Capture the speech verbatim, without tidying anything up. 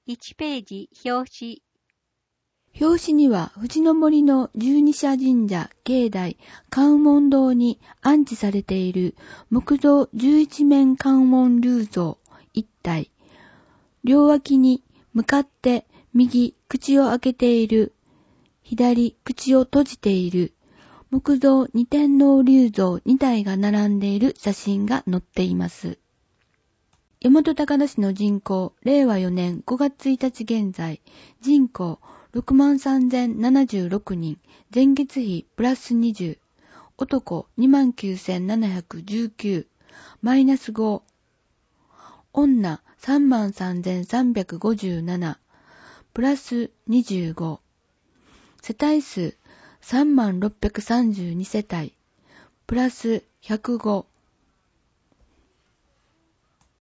いちページ表紙。 表紙には藤の森の十二社神社境内関門堂に安置されている木造十一面関門立像一体、両脇に向かって右口を開けている、左口を閉じている木造二天王立像二体が並んでいる写真が載っています。大和高田市の人口、れいわよねんごがつついたち現在、人口ろくまんさんぜんななじゅうろくにん、前月比プラスにじゅう、男にまんきゅうせんななひゃくじゅうきゅう、マイナスご、女さんまんさんぜんさんびゃくごじゅうなな、プラスにじゅうご、世帯数さんまんろっぴゃくさんじゅうにせたい、プラスひゃくご、